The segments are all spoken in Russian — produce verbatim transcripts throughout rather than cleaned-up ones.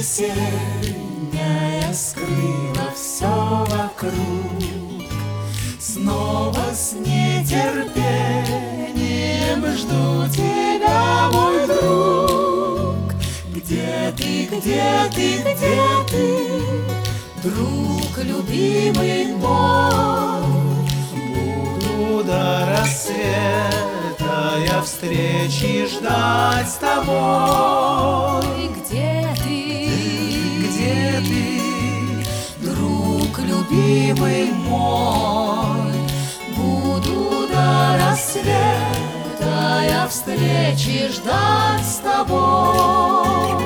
Осенняя скрыла все вокруг. Снова с нетерпением жду тебя, мой друг. Где ты, где ты, где ты, друг любимый мой? Буду до рассвета я встречи ждать с тобой. Где ты, Где ты, друг любимый мой? Буду до рассвета я встречи ждать с тобой.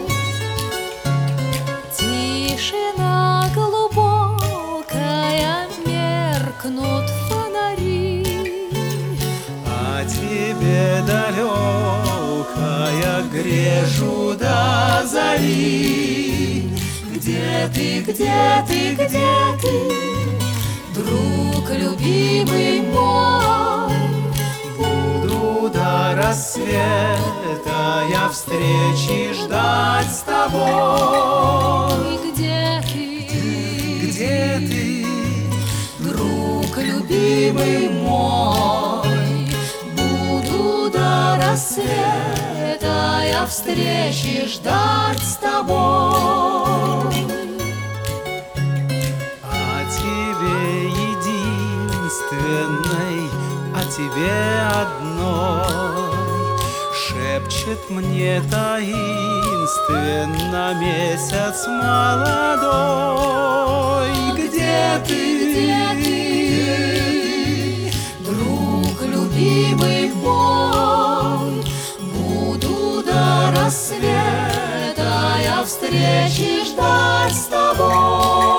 тишина глубокая, меркнут фонари. А тебе далекая грежу до зари. Где ты, где ты, где ты, друг любимый мой? Буду до рассвета я встречи ждать с тобой. Где ты, Где ты, друг любимый мой? Буду до рассвета я встречи ждать с тобой. О тебе единственной, о тебе одной шепчет мне таинственно месяц молодой. Где ты, друг любимый мой? Буду до рассвета я встречи ждать с тобой.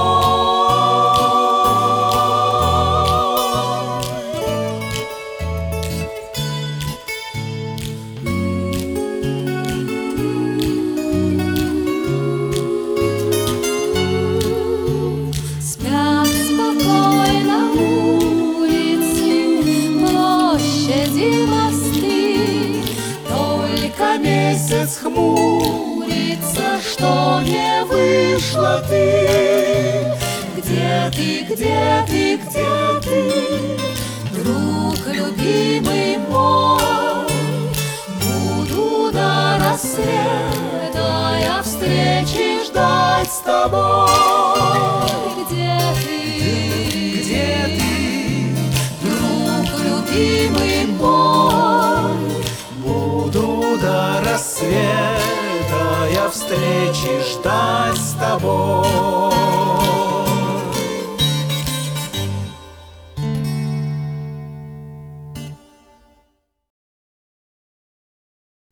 спят спокойно улицы, площади, мосты. Только месяц хмурится, что не вышла ты. Где ты, где ты, где ты, друг любимый мой? Буду до рассвета я встречи ждать с тобой. Где ты, Где ты, друг любимый мой? Буду до рассвета я встречи ждать с тобой.